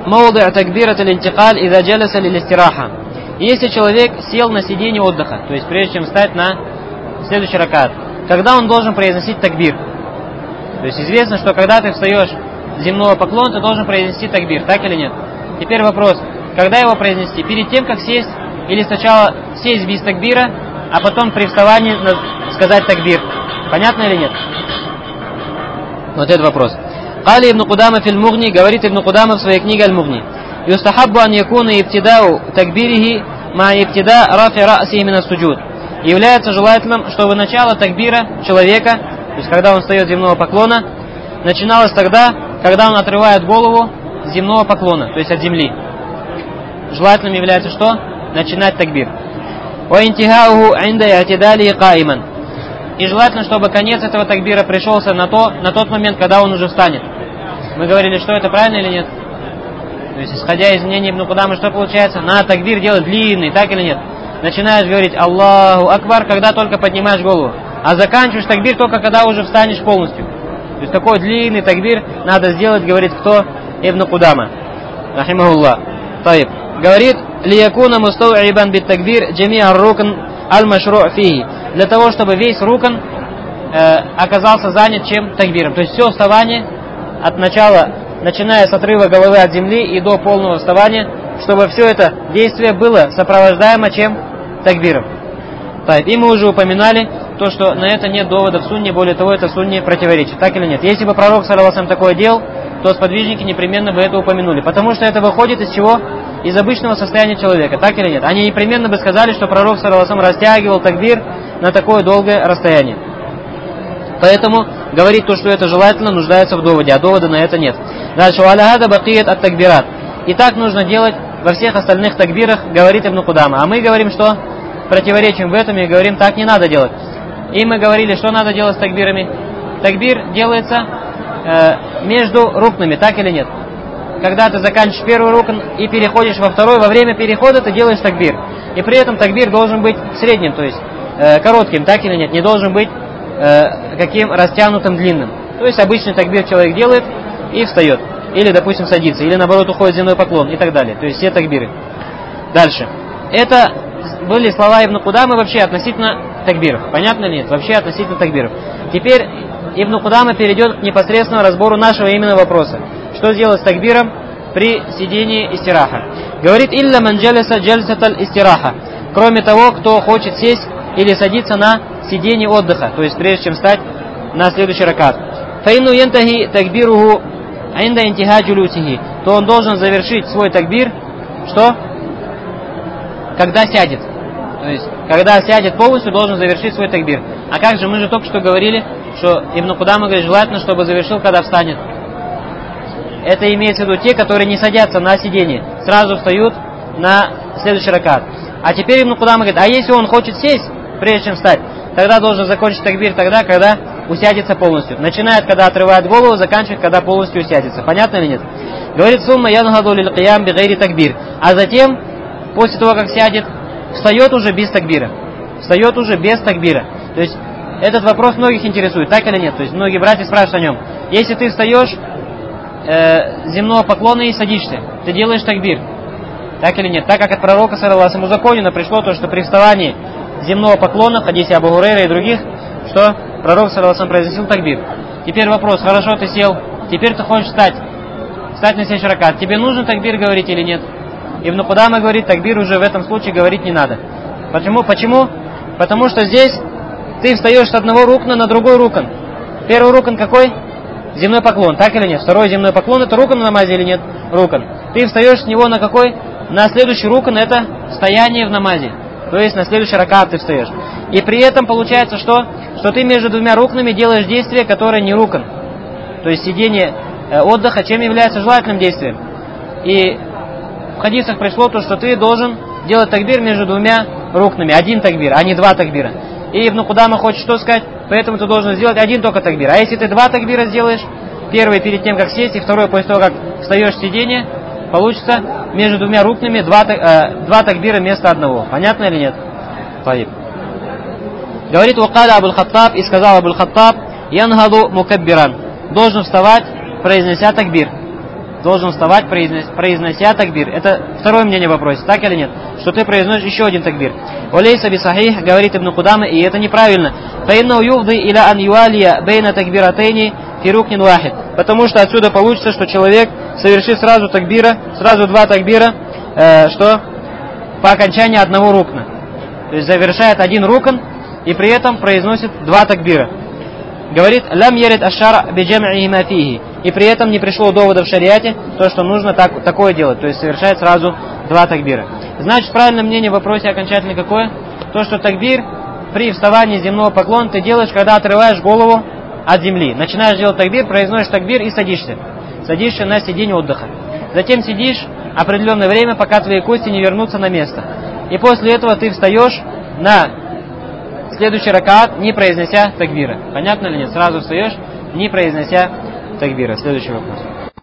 موضع تكبيرة الانتقال إذا جلس للاستراحة. Если человек сел на сиденье отдыха, то есть прежде чем встать на следующий ракат, когда он должен произносить такбир? То есть известно, что когда ты встаешь с земного поклона, ты должен произнести такбир, так или нет? Теперь вопрос, когда его произнести? Перед тем, как сесть, или сначала сесть без такбира, а потом при вставании сказать такбир? Понятно или нет? Вот этот вопрос. Кали ибн Кудама фил Мугни, говорит ибн Кудама в своей книге Аль-Мугни. Юстахаббу ан якуна ибтидау такбирихи ма ибтида рафи ра'сихи мина суджуд. Является желательным, чтобы начало такбира человека, то есть когда он встает с земного поклона, начиналось тогда, когда он отрывает голову с земного поклона, то есть от земли. Желательным является что? Начинать такбир. Ва интихауху инда и'тидалихи каиман. И желательно, чтобы конец этого такбира пришелся на тот момент, когда он уже встанет. Мы говорили, что это правильно или нет? То есть, исходя из мнения Ибн Кудамы, что получается? Надо такбир делать длинный, так или нет? Начинаешь говорить Аллаху Акбар, когда только поднимаешь голову. А заканчиваешь такбир только когда уже встанешь полностью. То есть, такой длинный такбир надо сделать, говорит кто? Ибн Кудама. Рахимахуллах. Таиб. Говорит, лиякуна мустау'ибан бит такбир джами'а рукн аль-машру' фихи. Для того, чтобы весь рукн оказался занят чем? Такбиром. То есть все вставание от начала, начиная с отрыва головы от земли и до полного вставания, чтобы все это действие было сопровождаемо чем? Такбиром. И мы уже упоминали то, что на это нет довода в сунне, более того, это в сунне противоречит. Так или нет? Если бы пророк, саллаллаху алейхи ва саллям, такое делал, то сподвижники непременно бы это упомянули. Потому что это выходит из чего? Из обычного состояния человека. Так или нет? Они непременно бы сказали, что пророк, саллаллаху алейхи ва саллям, растягивал такбир на такое долгое расстояние. Поэтому говорить то, что это желательно, нуждается в доводе, а довода на это нет. Дальше. «Валяхада бакият ат такбират». И так нужно делать во всех остальных такбирах, говорит Ибн Кудама. А мы говорим, что противоречим в этом и говорим, так не надо делать. И мы говорили, что надо делать с такбирами. Такбир делается между рукнами, так или нет? Когда ты заканчиваешь первый рукн и переходишь во второй, во время перехода ты делаешь такбир. И при этом такбир должен быть средним, то есть коротким, так или нет? Не должен быть каким растянутым, длинным. То есть обычный такбир человек делает и встает. Или, допустим, садится. Или, наоборот, уходит в земной поклон и так далее. То есть все такбиры. Дальше. Это были слова Ибн Кудамы вообще относительно такбиров. Понятно ли нет? Вообще относительно такбиров. Теперь Ибн Кудама перейдет к непосредственному разбору нашего именно вопроса. Что делать с такбиром при сидении истираха? Говорит, «Илля ман джалиса джальсаталь истираха». Кроме того, кто хочет сесть или садиться на сидении отдыха, то есть прежде чем встать на следующий ракат. Фаинну янтахи такбируху инда интиха джулусихи. То он должен завершить свой такбир, что? Когда сядет. То есть, когда сядет полностью, должен завершить свой такбир. А как же, мы же только что говорили, что Ибн Кудама говорит, желательно, чтобы завершил, когда встанет. Это имеется в виду те, которые не садятся на сиденье, сразу встают на следующий ракат. А теперь Ибн Кудама говорит, а если он хочет сесть, прежде чем встать, тогда должен закончить такбир тогда, когда усядется полностью. Начинает, когда отрывает голову, заканчивает, когда полностью усядется. Понятно или нет? Говорит, сумма янгаду лил киям бигайри такбир. А затем, после того, как сядет, встает уже без такбира. Встает уже без такбира. То есть, этот вопрос многих интересует, так или нет? То есть, многие братья спрашивают о нем. Если ты встаешь с земного поклона и садишься, ты делаешь такбир. Так или нет? Так как от пророка, саллаллаху алейхи ва саллям, узаконено пришло то, что при вставании земного поклона, в хадисе Абу Хурейра и других, что пророк, саллаллаху алейхи ва саллям, произносил такбир. Теперь вопрос, хорошо, ты сел, теперь ты хочешь встать на следующий ракат. Тебе нужно такбир говорить или нет? Ибн Кудама говорит, такбир уже в этом случае говорить не надо. Почему? Потому что здесь ты встаешь с одного рукна на другой рукн. Первый рукн какой? Земной поклон, так или нет? Второй земной поклон, это рукн в намазе или нет? Рукн. Ты встаешь с него на какой? На следующий рукн, это стояние в намазе. То есть на следующий ракат ты встаешь. И при этом получается что? Что ты между двумя рукнами делаешь действие, которое не рукн. То есть сидение отдыха, чем является желательным действием. И в хадисах пришло то, что ты должен делать такбир между двумя рукнами. Один такбир, а не два такбира. И Ибн Кудама хочет что сказать? Поэтому ты должен сделать один только такбир. А если ты два такбира сделаешь, первый перед тем, как сесть, и второй после того, как встаешь с сидения, получится между двумя рукнами два такбира вместо одного. Понятно или нет? Таиб. Говорит Вакаля Абуль Хаттаб, и сказал Абуль Хаттаб, янгаду мукаббиран. Должен вставать, произнеся такбир. должен вставать, произнося такбир. Это второе мнение в вопросе, так или нет? Что ты произносишь еще один такбир. Валейса би сахих, говорит Ибн Кудама, и это неправильно. Фаиннау юфды иля ан юалия бейна такбиратейни фи рукнин вахид. Потому что отсюда получится, что человек совершит сразу такбира, сразу два такбира, что по окончании одного рукна. То есть завершает один рукн и при этом произносит два такбира. Говорит, лям ярид ашар биджам'и ма фихи. И при этом не пришло довода в шариате, то, что нужно такое делать. То есть совершает сразу два такбира. Значит, правильное мнение в вопросе окончательно какое? То, что такбир при вставании с земного поклона ты делаешь, когда отрываешь голову от земли. Начинаешь делать такбир, произносишь такбир и садишься. Садишься на сиденье отдыха. Затем сидишь определенное время, пока твои кости не вернутся на место. И после этого ты встаешь на следующий ракаат, не произнося такбира. Понятно или нет? Сразу встаешь, не произнося такбира. Следующий вопрос.